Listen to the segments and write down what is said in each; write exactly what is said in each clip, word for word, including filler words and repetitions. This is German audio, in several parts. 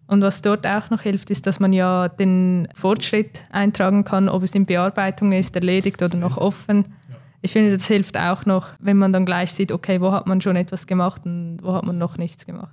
Und was dort auch noch hilft, ist, dass man ja den Fortschritt eintragen kann, ob es in Bearbeitung ist, erledigt oder noch offen. Ja. Ich finde, das hilft auch noch, wenn man dann gleich sieht, okay, wo hat man schon etwas gemacht und wo hat man noch nichts gemacht.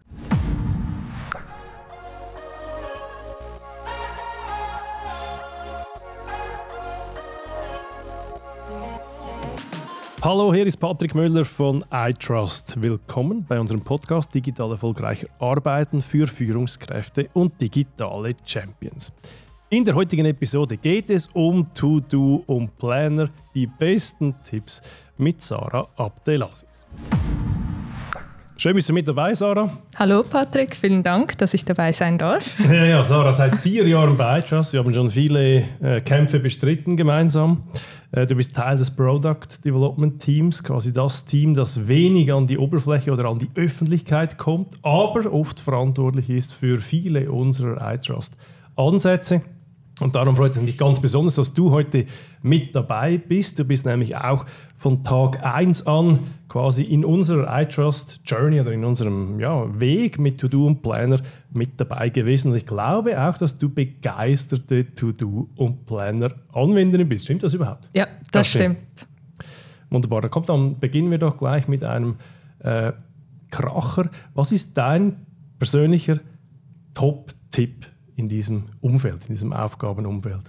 Hallo, hier ist Patrick Müller von iTrust. Willkommen bei unserem Podcast Digital erfolgreicher Arbeiten für Führungskräfte und digitale Champions. In der heutigen Episode geht es um To-Do und Planner, die besten Tipps mit Sarah Abdelaziz. Schön, bist du mit dabei, Sarah. Hallo Patrick, vielen Dank, dass ich dabei sein darf. Ja, ja, Sarah, seit vier Jahren bei iTrust. Wir haben schon viele äh, Kämpfe bestritten gemeinsam. Äh, du bist Teil des Product Development Teams, quasi das Team, das wenig an die Oberfläche oder an die Öffentlichkeit kommt, aber oft verantwortlich ist für viele unserer iTrust-Ansätze. Und darum freut es mich ganz besonders, dass du heute mit dabei bist. Du bist nämlich auch von Tag eins an quasi in unserer iTrust Journey oder in unserem ja, Weg mit To-Do und Planner mit dabei gewesen. Und ich glaube auch, dass du begeisterte To-Do und Planner Anwenderin bist. Stimmt das überhaupt? Ja, das, das stimmt. stimmt. Wunderbar. Dann kommt, dann beginnen wir doch gleich mit einem äh, Kracher. Was ist dein persönlicher Top-Tipp in diesem Umfeld, in diesem Aufgabenumfeld?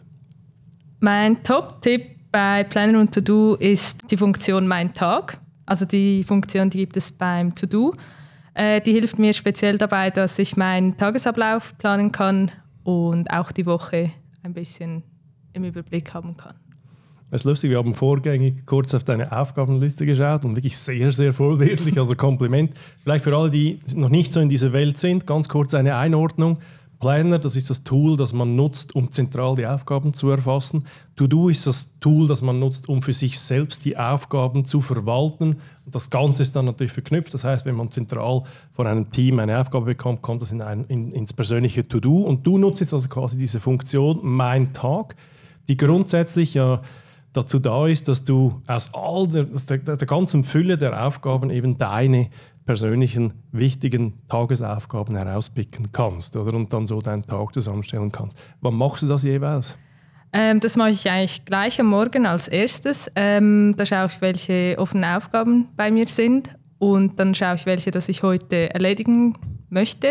Mein Top-Tipp bei Planner und To-Do ist die Funktion Mein Tag. Also die Funktion, die gibt es beim To-Do. Äh, die hilft mir speziell dabei, dass ich meinen Tagesablauf planen kann und auch die Woche ein bisschen im Überblick haben kann. Es ist lustig, wir haben vorgängig kurz auf deine Aufgabenliste geschaut und wirklich sehr, sehr vorbildlich, also Kompliment. Vielleicht für alle, die noch nicht so in dieser Welt sind, ganz kurz eine Einordnung. Planner, das ist das Tool, das man nutzt, um zentral die Aufgaben zu erfassen. To-Do ist das Tool, das man nutzt, um für sich selbst die Aufgaben zu verwalten. Und das Ganze ist dann natürlich verknüpft. Das heißt, wenn man zentral von einem Team eine Aufgabe bekommt, kommt das in ein, in, ins persönliche To-Do. Und du nutzt jetzt also quasi diese Funktion Mein Tag, die grundsätzlich ja dazu da ist, dass du aus all der, der, der ganzen Fülle der Aufgaben eben deine persönlichen, wichtigen Tagesaufgaben herauspicken kannst, oder? Und dann so deinen Tag zusammenstellen kannst. Wann machst du das jeweils? Ähm, das mache ich eigentlich gleich am Morgen als erstes. Ähm, da schaue ich, welche offenen Aufgaben bei mir sind und dann schaue ich, welche, dass ich heute erledigen möchte.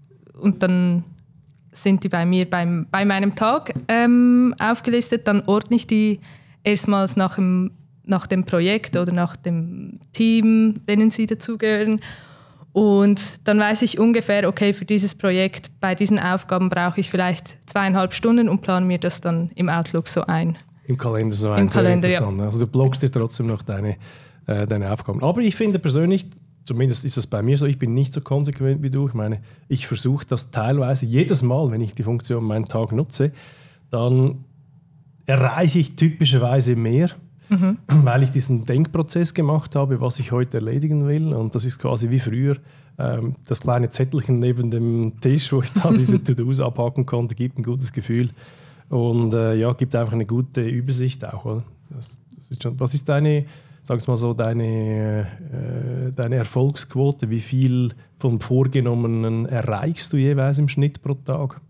Und dann sind die bei mir beim, bei meinem Tag ähm, aufgelistet. Dann ordne ich die erstmals nach dem nach dem Projekt oder nach dem Team, denen sie dazugehören. Und dann weiß ich ungefähr, okay, für dieses Projekt, bei diesen Aufgaben brauche ich vielleicht zweieinhalb Stunden und plane mir das dann im Outlook so ein. Im Kalender so ein. Im Kalender, ja. Also du blockst dir trotzdem noch deine, äh, deine Aufgaben. Aber ich finde persönlich, zumindest ist das bei mir so, ich bin nicht so konsequent wie du. Ich meine, ich versuche das teilweise jedes Mal, wenn ich die Funktion meinen Tag nutze, dann erreiche ich typischerweise mehr. Mhm. Weil ich diesen Denkprozess gemacht habe, was ich heute erledigen will. Und das ist quasi wie früher ähm, das kleine Zettelchen neben dem Tisch, wo ich da diese To-Dos abhaken konnte, gibt ein gutes Gefühl. Und äh, ja, gibt einfach eine gute Übersicht auch. Oder? Das, das ist schon, was ist deine, sag's mal so, deine, äh, deine Erfolgsquote? Wie viel vom Vorgenommenen erreichst du jeweils im Schnitt pro Tag?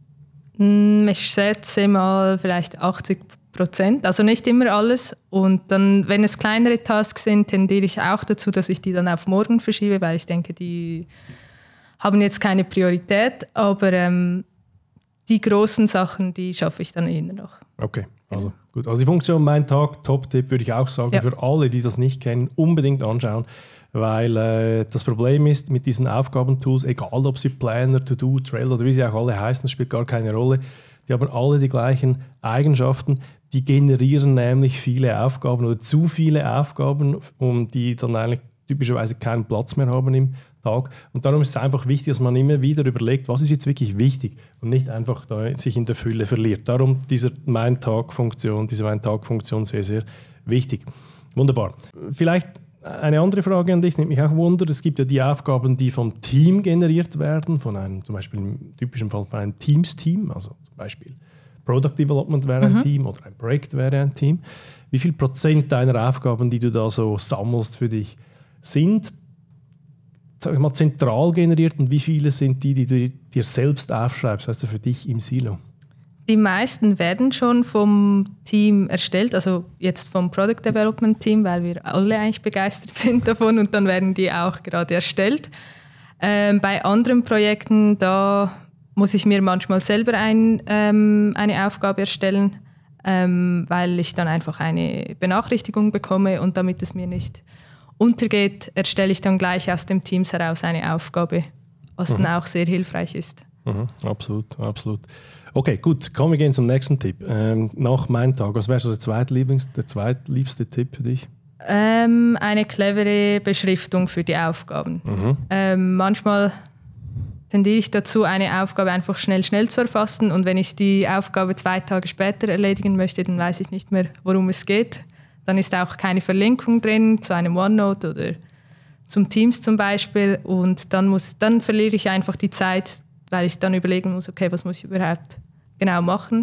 Ich schätze mal vielleicht achtzig Prozent, also nicht immer alles. Und dann, wenn es kleinere Tasks sind, tendiere ich auch dazu, dass ich die dann auf morgen verschiebe, weil ich denke, die haben jetzt keine Priorität. Aber ähm, die großen Sachen, die schaffe ich dann eher noch. Okay, also gut. Also die Funktion Mein Tag, Top-Tipp, würde ich auch sagen, ja. Für alle, die das nicht kennen, unbedingt anschauen. Weil äh, das Problem ist, mit diesen Aufgabentools, egal ob sie Planner, To-Do, Trello oder wie sie auch alle heißen, das spielt gar keine Rolle, die haben alle die gleichen Eigenschaften. Die generieren nämlich viele Aufgaben oder zu viele Aufgaben, um die dann eigentlich typischerweise keinen Platz mehr haben im Tag. Und darum ist es einfach wichtig, dass man immer wieder überlegt, was ist jetzt wirklich wichtig und nicht einfach da sich in der Fülle verliert. Darum diese Mein-Tag-Funktion, diese Mein-Tag-Funktion sehr, sehr wichtig. Wunderbar. Vielleicht eine andere Frage an dich, nimmt mich auch Wunder. Es gibt ja die Aufgaben, die vom Team generiert werden, von einem, zum Beispiel im typischen Fall von einem Teams-Team, also zum Beispiel Product Development wäre ein mhm. Team oder ein Projekt wäre ein Team. Wie viel Prozent deiner Aufgaben, die du da so sammelst für dich, sind sag ich mal, zentral generiert und wie viele sind die, die du dir selbst aufschreibst, also für dich im Silo? Die meisten werden schon vom Team erstellt, also jetzt vom Product Development Team, weil wir alle eigentlich begeistert sind davon und dann werden die auch gerade erstellt. Ähm, bei anderen Projekten, da muss ich mir manchmal selber ein, ähm, eine Aufgabe erstellen, ähm, weil ich dann einfach eine Benachrichtigung bekomme und damit es mir nicht untergeht, erstelle ich dann gleich aus dem Teams heraus eine Aufgabe, was mhm. dann auch sehr hilfreich ist. Mhm, absolut, absolut. Okay, gut, kommen wir gehen zum nächsten Tipp. Ähm, nach meinem Tag, was wäre so der zweitlieblingste, der zweitliebste Tipp für dich? Ähm, eine clevere Beschriftung für die Aufgaben. Mhm. Ähm, manchmal tendiere ich dazu, eine Aufgabe einfach schnell, schnell zu erfassen und wenn ich die Aufgabe zwei Tage später erledigen möchte, dann weiß ich nicht mehr, worum es geht. Dann ist auch keine Verlinkung drin zu einem OneNote oder zum Teams zum Beispiel und dann, muss, dann verliere ich einfach die Zeit, weil ich dann überlegen muss, okay, was muss ich überhaupt genau machen.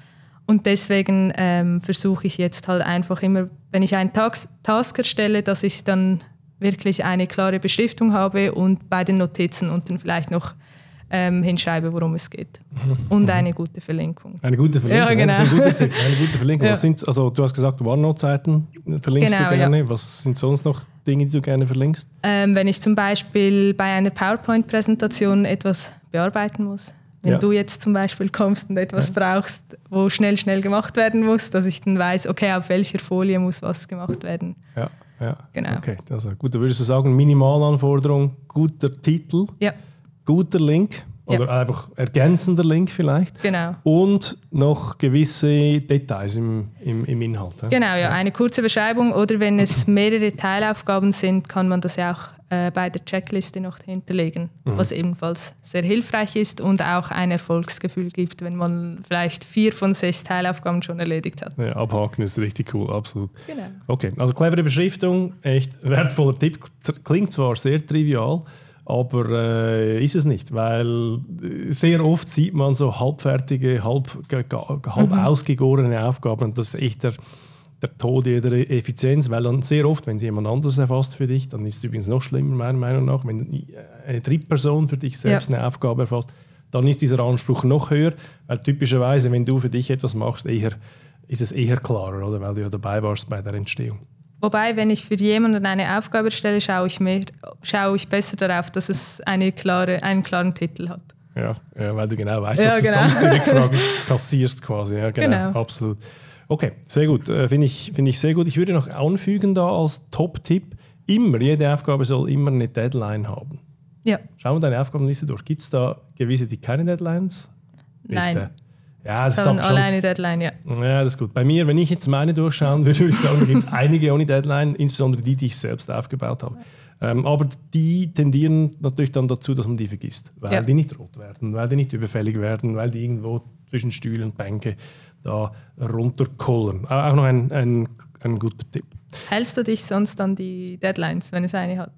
Und deswegen ähm, versuche ich jetzt halt einfach immer, wenn ich einen Task, Task erstelle, dass ich dann wirklich eine klare Beschriftung habe und bei den Notizen unten vielleicht noch ähm, hinschreibe, worum es geht. Mhm. Und eine gute Verlinkung. Eine gute Verlinkung, ja, genau. Das ist ein guter Tipp. Eine gute Verlinkung. Ja. Was sind, also, du hast gesagt, OneNote-Seiten verlinkst genau, du gerne. Ja. Was sind sonst noch Dinge, die du gerne verlinkst? Ähm, wenn ich zum Beispiel bei einer PowerPoint-Präsentation etwas bearbeiten muss. Wenn ja. du jetzt zum Beispiel kommst und etwas ja. brauchst, wo schnell, schnell gemacht werden muss, dass ich dann weiß, okay, auf welcher Folie muss was gemacht werden. Ja, ja. Genau. Okay, also gut. Da würdest du sagen, Minimalanforderung, guter Titel, ja. guter Link oder ja. einfach ergänzender Link vielleicht. Genau. Und noch gewisse Details im, im, im Inhalt. Ja? Genau, ja. Eine kurze Beschreibung oder wenn es mehrere Teilaufgaben sind, kann man das ja auch äh, bei der Checkliste noch hinterlegen, mhm. was ebenfalls sehr hilfreich ist und auch ein Erfolgsgefühl gibt, wenn man vielleicht vier von sechs Teilaufgaben schon erledigt hat. Ja, abhaken ist richtig cool, absolut. Genau. Okay, also clevere Beschriftung, echt wertvoller Tipp. Klingt zwar sehr trivial, aber äh, ist es nicht, weil sehr oft sieht man so halbfertige, halb, halb mhm. ausgegorene Aufgaben und das ist echt der, der Tod jeder Effizienz, weil dann sehr oft, wenn es jemand anderes erfasst für dich, dann ist es übrigens noch schlimmer, meiner Meinung nach, wenn eine Drittperson für dich selbst ja. eine Aufgabe erfasst, dann ist dieser Anspruch noch höher, weil typischerweise, wenn du für dich etwas machst, eher, ist es eher klarer, oder? Weil du ja dabei warst bei der Entstehung. Wobei, wenn ich für jemanden eine Aufgabe erstelle, schaue ich, mehr, schaue ich besser darauf, dass es eine klare, einen klaren Titel hat. Ja, ja, weil du genau weißt, ja, dass genau. du sonst die Rückfragen kassierst quasi. Ja, genau, genau. Absolut. Okay, sehr gut. Äh, Finde ich, find ich sehr gut. Ich würde noch anfügen da als Top-Tipp, immer, jede Aufgabe soll immer eine Deadline haben. Ja. Schau mal deine Aufgabenliste durch. Gibt es da gewisse, die keine Deadlines? Nein. Nicht, Ja, das haben ist alle eine Deadline, ja. Ja, das ist gut. Bei mir, wenn ich jetzt meine durchschauen würde, würde ich sagen, gibt es einige ohne Deadline, insbesondere die, die ich selbst aufgebaut habe. Ähm, aber die tendieren natürlich dann dazu, dass man die vergisst, weil ja. die nicht rot werden, weil die nicht überfällig werden, weil die irgendwo zwischen Stühle und Bänke da runterkollern. Auch noch ein, ein, ein guter Tipp. Hältst du dich sonst an die Deadlines, wenn es eine hat?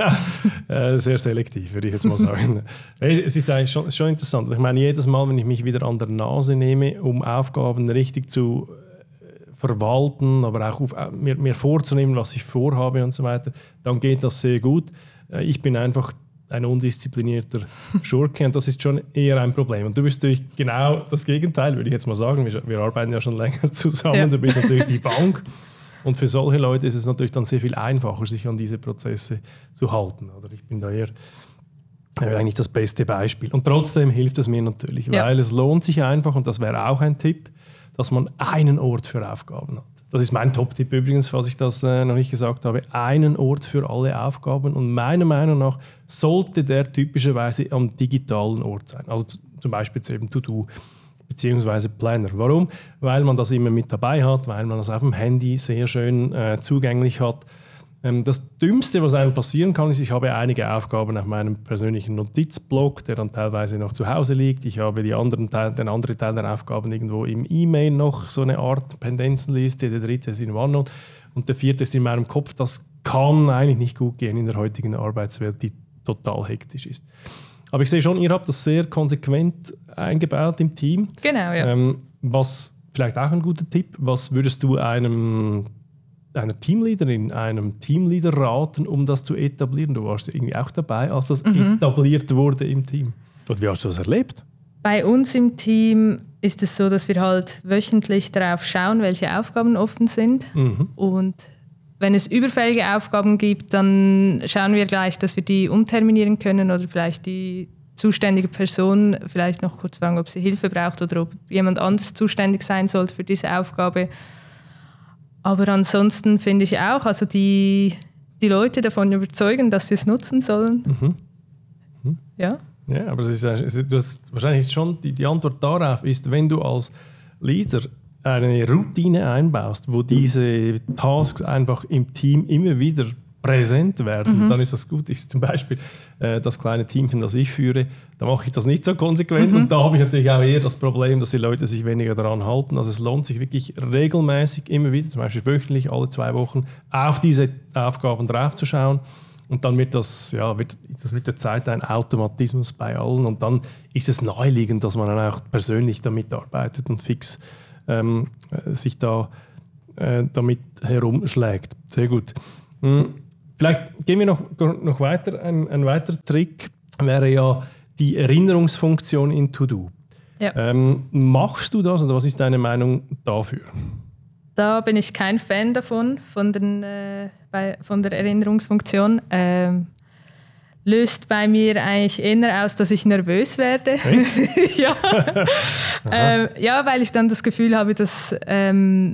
Sehr selektiv, würde ich jetzt mal sagen. Es ist eigentlich schon, schon interessant. Ich meine, jedes Mal, wenn ich mich wieder an der Nase nehme, um Aufgaben richtig zu verwalten, aber auch auf, mir, mir vorzunehmen, was ich vorhabe und so weiter, dann geht das sehr gut. Ich bin einfach ein undisziplinierter Schurke und das ist schon eher ein Problem. Und du bist natürlich genau das Gegenteil, würde ich jetzt mal sagen. Wir, wir arbeiten ja schon länger zusammen. Ja. Du bist natürlich die Bank. Und für solche Leute ist es natürlich dann sehr viel einfacher, sich an diese Prozesse zu halten. Oder ich bin da eher äh, eigentlich das beste Beispiel. Und trotzdem hilft es mir natürlich, ja. weil es lohnt sich einfach, und das wäre auch ein Tipp, dass man einen Ort für Aufgaben hat. Das ist mein Top-Tipp übrigens, falls ich das äh, noch nicht gesagt habe. Einen Ort für alle Aufgaben. Und meiner Meinung nach sollte der typischerweise am digitalen Ort sein. Also z- zum Beispiel jetzt eben To-Do beziehungsweise Planner. Warum? Weil man das immer mit dabei hat, weil man das auf dem Handy sehr schön äh, zugänglich hat. Ähm, das Dümmste, was einem passieren kann, ist, ich habe einige Aufgaben auf meinem persönlichen Notizblock, der dann teilweise noch zu Hause liegt. Ich habe die anderen Teil, den anderen Teil der Aufgaben irgendwo im E-Mail noch, so eine Art Pendenzenliste. Der dritte ist in OneNote und der vierte ist in meinem Kopf. Das kann eigentlich nicht gut gehen in der heutigen Arbeitswelt, die total hektisch ist. Aber ich sehe schon, ihr habt das sehr konsequent eingebaut im Team. Genau, ja. Ähm, was vielleicht auch ein guter Tipp, was würdest du einem einer Teamleaderin, einem Teamleader raten, um das zu etablieren? Du warst irgendwie auch dabei, als das mhm. etabliert wurde im Team. Und wie hast du das erlebt? Bei uns im Team ist es so, dass wir halt wöchentlich darauf schauen, welche Aufgaben offen sind. Mhm. Und wenn es überfällige Aufgaben gibt, dann schauen wir gleich, dass wir die umterminieren können oder vielleicht die zuständige Person vielleicht noch kurz fragen, ob sie Hilfe braucht oder ob jemand anders zuständig sein sollte für diese Aufgabe. Aber ansonsten finde ich auch, also die, die Leute davon überzeugen, dass sie es nutzen sollen. Mhm. Mhm. Ja. Ja, aber es ist, du hast, wahrscheinlich ist schon die, die Antwort darauf ist, wenn du als Leader eine Routine einbaust, wo diese Tasks einfach im Team immer wieder präsent werden, mhm. dann ist das gut. Ich, zum Beispiel äh, das kleine Teamchen, das ich führe, da mache ich das nicht so konsequent mhm. und da habe ich natürlich auch eher das Problem, dass die Leute sich weniger daran halten. Also es lohnt sich wirklich regelmäßig immer wieder, zum Beispiel wöchentlich, alle zwei Wochen, auf diese Aufgaben draufzuschauen. Und dann wird das, ja, wird das mit der Zeit ein Automatismus bei allen. Und dann ist es naheliegend, dass man dann auch persönlich damit arbeitet und fix ähm, sich da äh, damit herumschlägt. Sehr gut. Hm. Vielleicht gehen wir noch, noch weiter. Ein, ein weiterer Trick wäre ja die Erinnerungsfunktion in To-Do. Ja. Ähm, machst du das oder was ist deine Meinung dafür? Da bin ich kein Fan davon, von, den, äh, bei, von der Erinnerungsfunktion. Ähm, löst bei mir eigentlich eher aus, dass ich nervös werde. Echt? ja. ähm, ja, weil ich dann das Gefühl habe, dass ähm,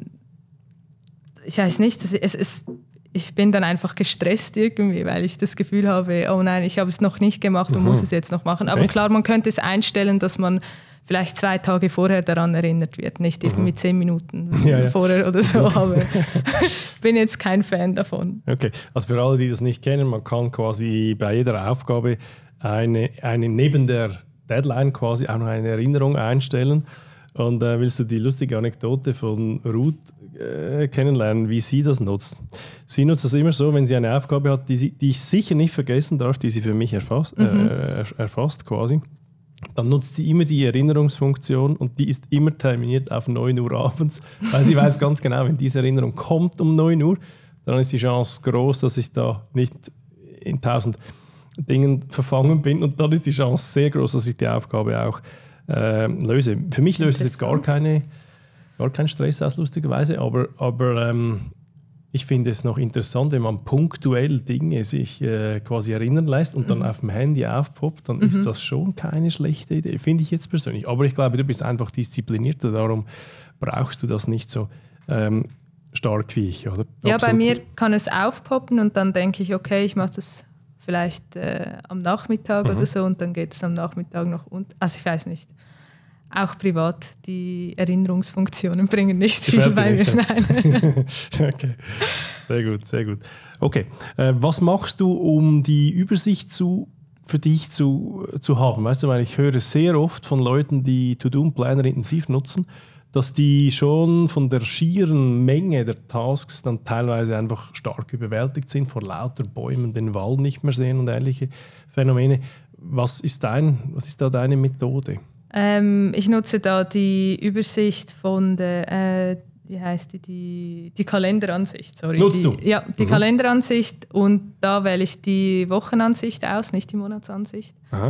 ich weiß nicht, dass es, es, ich bin dann einfach gestresst irgendwie, weil ich das Gefühl habe, oh nein, ich habe es noch nicht gemacht und mhm. muss es jetzt noch machen. Aber Echt? Klar, man könnte es einstellen, dass man vielleicht zwei Tage vorher daran erinnert wird, nicht irgendwie mhm. zehn Minuten ja, ja. vorher oder so, aber ich bin jetzt kein Fan davon. Okay, also für alle, die das nicht kennen, man kann quasi bei jeder Aufgabe eine, eine neben der Deadline quasi auch noch eine Erinnerung einstellen. Und äh, willst du die lustige Anekdote von Ruth äh, kennenlernen, wie sie das nutzt? Sie nutzt das immer so, wenn sie eine Aufgabe hat, die, sie, die ich sicher nicht vergessen darf, die sie für mich erfasst, mhm. äh, erfasst quasi. Dann nutzt sie immer die Erinnerungsfunktion und die ist immer terminiert auf neun Uhr abends, weil sie weiß ganz genau, wenn diese Erinnerung kommt um neun Uhr, dann ist die Chance groß, dass ich da nicht in tausend Dingen verfangen bin und dann ist die Chance sehr groß, dass ich die Aufgabe auch äh, löse. Für mich löst es jetzt gar, keine, gar keinen Stress aus, lustigerweise, aber, aber ähm, ich finde es noch interessant, wenn man punktuell Dinge sich äh, quasi erinnern lässt und dann mhm. auf dem Handy aufpoppt, dann mhm. ist das schon keine schlechte Idee, finde ich jetzt persönlich. Aber ich glaube, du bist einfach disziplinierter, darum brauchst du das nicht so ähm, stark wie ich, oder? Ja, Absolut. Bei mir kann es aufpoppen und dann denke ich, okay, ich mache das vielleicht äh, am Nachmittag mhm. oder so und dann geht es am Nachmittag noch unter. Also ich weiß nicht. Auch privat, die Erinnerungsfunktionen bringen nicht viel bei mir. Nein. Okay, sehr gut, sehr gut. Okay, äh, was machst du, um die Übersicht zu, für dich zu, zu haben? Weißt du, weil ich höre sehr oft von Leuten, die To-Do-Planner intensiv nutzen, dass die schon von der schieren Menge der Tasks dann teilweise einfach stark überwältigt sind, vor lauter Bäumen den Wald nicht mehr sehen und ähnliche Phänomene. Was ist, dein, was ist da deine Methode? Ähm, ich nutze da die Übersicht von der, äh, wie heißt die, die, die Kalenderansicht. Sorry. Nutzt die, du? Ja, die mhm. Kalenderansicht und da wähle ich die Wochenansicht aus, nicht die Monatsansicht. Aha.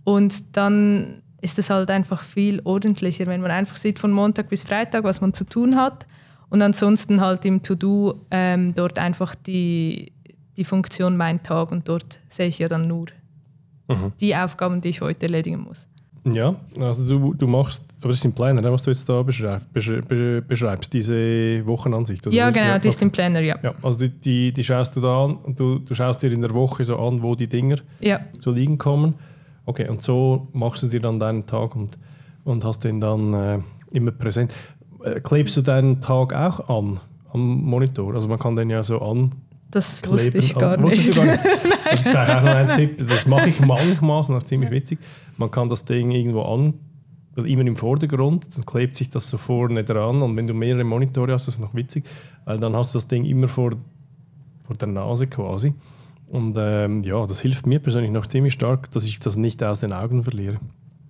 Und dann ist es halt einfach viel ordentlicher, wenn man einfach sieht von Montag bis Freitag, was man zu tun hat und ansonsten halt im To-Do ähm, dort einfach die, die Funktion Mein Tag und dort sehe ich ja dann nur mhm. die Aufgaben, die ich heute erledigen muss. Ja, also du, du machst, aber das ist im Planner, was du jetzt da beschreibst, beschreibst diese Wochenansicht, oder? Ja, genau, ja, das ist im Planner, ja. ja also die, die, die schaust du da an und du, du schaust dir in der Woche so an, wo die Dinger ja. zu liegen kommen. Okay, und so machst du dir dann deinen Tag und, und hast den dann äh, immer präsent. Äh, klebst du deinen Tag auch an, am Monitor? Also man kann den ja so an. Das wusste ich gar nicht. gar nicht. Das ist vielleicht auch noch ein Tipp. Das mache ich manchmal, das ist ziemlich witzig. Man kann das Ding irgendwo an, also immer im Vordergrund, dann klebt sich das so vorne dran und wenn du mehrere Monitore hast, ist das noch witzig, weil dann hast du das Ding immer vor, vor der Nase quasi. Und ähm, ja, das hilft mir persönlich noch ziemlich stark, dass ich das nicht aus den Augen verliere.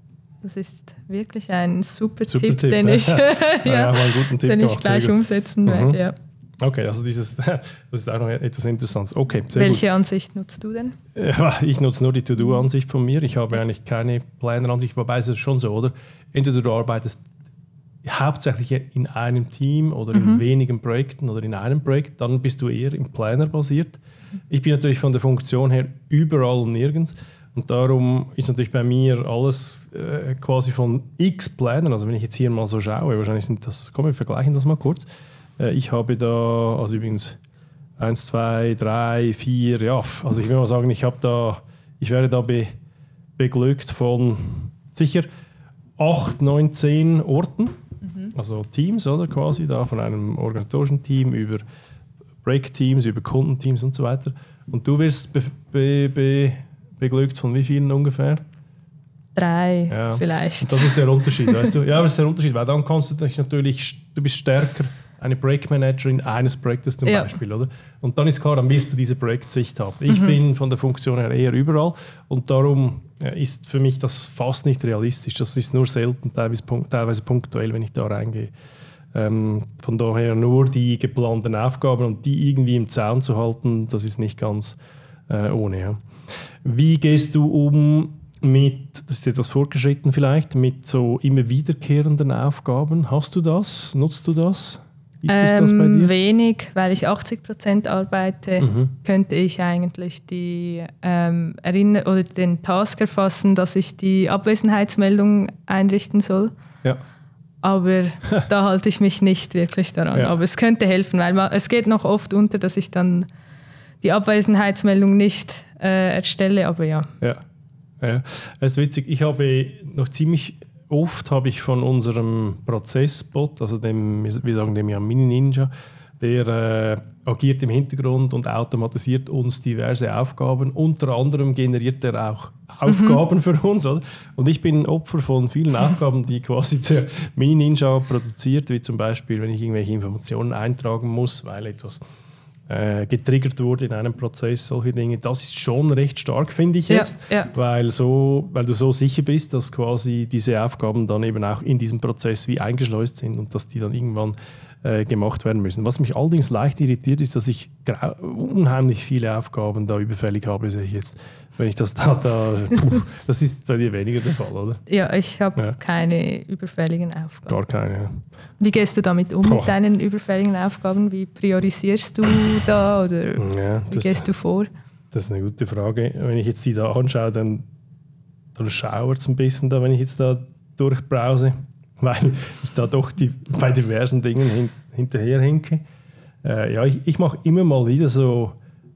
Das ist wirklich ein super, super Tipp, Tipp, den ne? ich, ja, ja, ja, einen guten Tipp den ich gleich umsetzen mhm. werde. Ja. Okay, also dieses, das ist auch noch etwas Interessantes. Okay, sehr Welche gut. Ansicht nutzt du denn? Ich nutze nur die To-Do-Ansicht von mir. Ich habe eigentlich keine Planner-Ansicht, wobei es ist schon so, oder? Entweder du arbeitest hauptsächlich in einem Team oder in mhm. wenigen Projekten oder in einem Projekt, dann bist du eher im Planner basiert. Ich bin natürlich von der Funktion her überall und nirgends und darum ist natürlich bei mir alles äh, quasi von X Plannern, also wenn ich jetzt hier mal so schaue, wahrscheinlich sind das, komm, wir vergleichen das mal kurz. Ich habe da, also übrigens eins, zwei, drei, vier, ja, also ich will mal sagen, ich habe da, ich werde da be, beglückt von sicher acht, neun, zehn Orten, mhm. also Teams, oder quasi da von einem organisatorischen Team über Break-Teams, über Kundenteams und so weiter. Und du wirst be, be, be, beglückt von wie vielen ungefähr? Drei, ja. vielleicht. Und das ist der Unterschied, weißt du? Ja, das ist der Unterschied, weil dann kannst du dich natürlich, du bist stärker eine Projektmanagerin eines Projektes zum ja. Beispiel, oder? Und dann ist klar, dann willst du diese Projektsicht haben. Ich mhm. bin von der Funktion her eher überall und darum ist für mich das fast nicht realistisch. Das ist nur selten, teilweise, teilweise punktuell, wenn ich da reingehe. Ähm, von daher nur die geplanten Aufgaben und die irgendwie im Zaun zu halten, das ist nicht ganz äh, ohne. Ja. Wie gehst du um mit, das ist etwas fortgeschritten vielleicht, mit so immer wiederkehrenden Aufgaben? Hast du das? Nutzt du das? Gibt es das bei dir? Wenig, weil ich achtzig Prozent arbeite, mhm. könnte ich eigentlich die ähm, erinnern oder den Task erfassen, dass ich die Abwesenheitsmeldung einrichten soll. Ja. Aber da halte ich mich nicht wirklich daran. Ja. Aber es könnte helfen, weil man, es geht noch oft unter, dass ich dann die Abwesenheitsmeldung nicht äh, erstelle, aber ja. Ja, ja. Es ist witzig, ich habe noch ziemlich oft habe ich von unserem Prozessbot, also dem, wir sagen dem ja Mini Ninja, der äh, agiert im Hintergrund und automatisiert uns diverse Aufgaben. Unter anderem generiert er auch Aufgaben mhm. für uns. Oder? Und ich bin Opfer von vielen Aufgaben, die quasi der Mini Ninja produziert, wie zum Beispiel, wenn ich irgendwelche Informationen eintragen muss, weil etwas äh, getriggert wurde in einem Prozess, solche Dinge. Das ist schon recht stark, finde ich jetzt, ja, ja. Weil, so, weil du so sicher bist, dass quasi diese Aufgaben dann eben auch in diesem Prozess wie eingeschleust sind und dass die dann irgendwann äh, gemacht werden müssen. Was mich allerdings leicht irritiert, ist, dass ich grau- unheimlich viele Aufgaben da überfällig habe, sehe ich jetzt. Wenn ich das da, da puh, das ist bei dir weniger der Fall, oder? Ja, ich habe ja. keine überfälligen Aufgaben. Gar keine, ja. Wie gehst du damit um, Boah. mit deinen überfälligen Aufgaben? Wie priorisierst du da oder ja, wie das, gehst du vor? Das ist eine gute Frage. Wenn ich jetzt die da anschaue, dann, dann schauert es ein bisschen da, wenn ich jetzt da durchbrause, weil ich da doch die, bei diversen Dingen hin, hinterherhinke. Äh, ja, ich, ich mache immer mal wieder so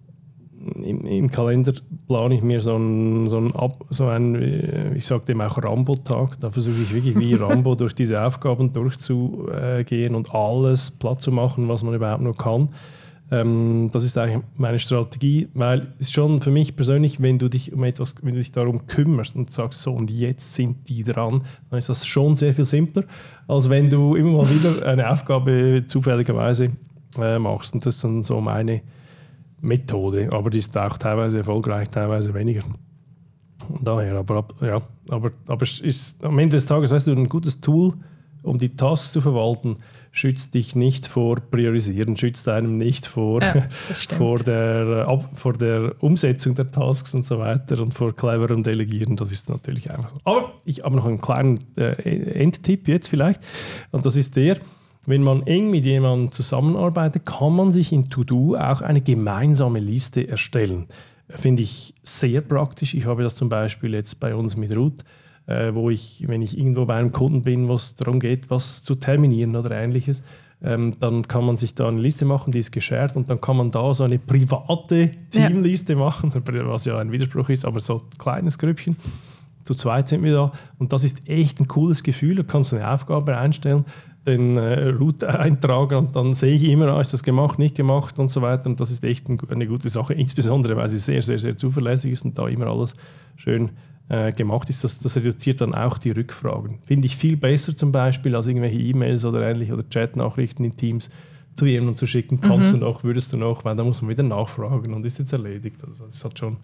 Im, Im Kalender plane ich mir so einen, so einen, Ab, so einen ich sage dem auch Rambo-Tag. Da versuche ich wirklich wie Rambo durch diese Aufgaben durchzugehen und alles platt zu machen, was man überhaupt nur kann. Ähm, das ist eigentlich meine Strategie, weil es ist schon für mich persönlich, wenn du dich um etwas, wenn du dich darum kümmerst und sagst, so und jetzt sind die dran, dann ist das schon sehr viel simpler, als wenn du immer mal wieder eine Aufgabe zufälligerweise äh, machst. Und das ist dann so meine Methode, aber die ist auch teilweise erfolgreich, teilweise weniger. Und daher, aber, ja, aber, aber es ist am Ende des Tages, weißt du, ein gutes Tool, um die Tasks zu verwalten, schützt dich nicht vor Priorisieren, schützt einem nicht vor, ja, vor, der, ab, vor der Umsetzung der Tasks und so weiter und vor cleverem Delegieren. Das ist natürlich einfach so. Aber ich habe noch einen kleinen äh, Endtipp jetzt vielleicht, und das ist der: Wenn man eng mit jemandem zusammenarbeitet, kann man sich in To-Do auch eine gemeinsame Liste erstellen. Finde ich sehr praktisch. Ich habe das zum Beispiel jetzt bei uns mit Ruth, äh, wo ich, wenn ich irgendwo bei einem Kunden bin, wo es darum geht, was zu terminieren oder Ähnliches, ähm, dann kann man sich da eine Liste machen, die ist geshared, und dann kann man da so eine private Teamliste ja. machen, was ja ein Widerspruch ist, aber so ein kleines Grüppchen. Zu zweit sind wir da und das ist echt ein cooles Gefühl. Da kannst du eine Aufgabe einstellen, den äh, Route eintragen und dann sehe ich immer, ah, ist das gemacht, nicht gemacht und so weiter. Und das ist echt ein, eine gute Sache, insbesondere weil sie sehr, sehr, sehr zuverlässig ist und da immer alles schön äh, gemacht ist. Das, das reduziert dann auch die Rückfragen. Finde ich viel besser zum Beispiel, als irgendwelche E-Mails oder ähnlich oder Chat-Nachrichten in Teams zu jemandem zu schicken. Kannst mhm. du noch, würdest du noch, weil da muss man wieder nachfragen und ist jetzt erledigt. Also das hat schon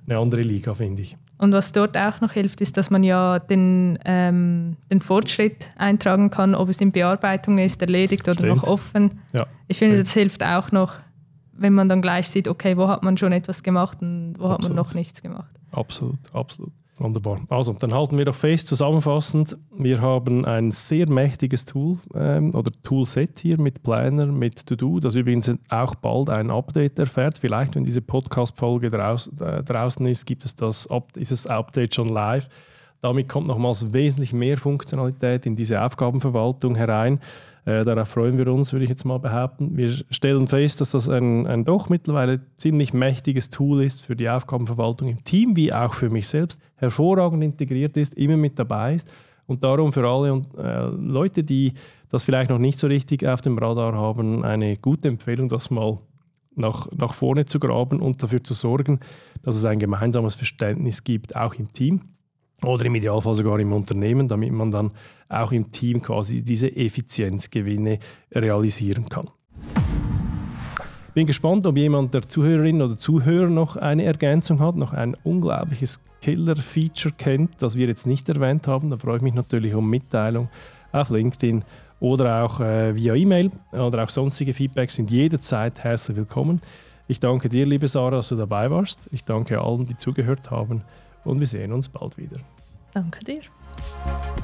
eine andere Liga, finde ich. Und was dort auch noch hilft, ist, dass man ja den, ähm, den Fortschritt eintragen kann, ob es in Bearbeitung ist, erledigt oder Stimmt. noch offen. Ja, ich finde, stimmt. das hilft auch noch, wenn man dann gleich sieht, okay, wo hat man schon etwas gemacht und wo Absolut. hat man noch nichts gemacht. Absolut, absolut. Wunderbar. Also, dann halten wir doch fest, zusammenfassend, wir haben ein sehr mächtiges Tool ähm, oder Toolset hier mit Planner, mit To-Do, das übrigens auch bald ein Update erfährt. Vielleicht, wenn diese Podcast-Folge draus, äh, draußen ist, gibt es das, ist das Update schon live. Damit kommt nochmals wesentlich mehr Funktionalität in diese Aufgabenverwaltung herein. Äh, darauf freuen wir uns, würde ich jetzt mal behaupten. Wir stellen fest, dass das ein, ein doch mittlerweile ziemlich mächtiges Tool ist für die Aufgabenverwaltung im Team, wie auch für mich selbst, hervorragend integriert ist, immer mit dabei ist. Und darum für alle und, äh, Leute, die das vielleicht noch nicht so richtig auf dem Radar haben, eine gute Empfehlung, das mal nach, nach vorne zu graben und dafür zu sorgen, dass es ein gemeinsames Verständnis gibt, auch im Team. Oder im Idealfall sogar im Unternehmen, damit man dann auch im Team quasi diese Effizienzgewinne realisieren kann. Bin gespannt, ob jemand der Zuhörerin oder Zuhörer noch eine Ergänzung hat, noch ein unglaubliches Killer-Feature kennt, das wir jetzt nicht erwähnt haben. Da freue ich mich natürlich um Mitteilung auf LinkedIn oder auch äh, via E-Mail oder auch sonstige Feedbacks sind jederzeit herzlich willkommen. Ich danke dir, liebe Sarah, dass du dabei warst. Ich danke allen, die zugehört haben. Und wir sehen uns bald wieder. Danke dir.